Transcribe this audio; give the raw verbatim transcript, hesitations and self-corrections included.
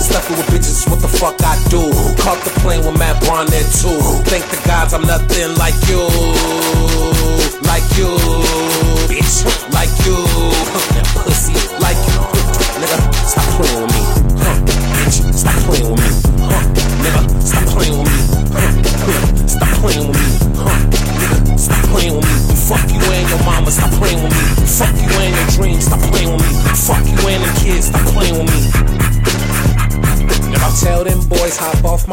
stuffing with bitches, what the fuck I do? Caught the plane with Matt Braun there too. Thank the gods I'm nothing like you. Like you, bitch, like you. That pussy, like you. Nigga, stop playing with me. Huh, bitch, stop playing with me. Huh, nigga, stop playing with me. Huh, stop playing with me. Huh, nigga, stop playing with me. Fuck you and your mama, stop playing with me. Fuck you and your dreams, stop playing with me. Fuck you and the kids, stop playing with me. If I tell them boys hop off my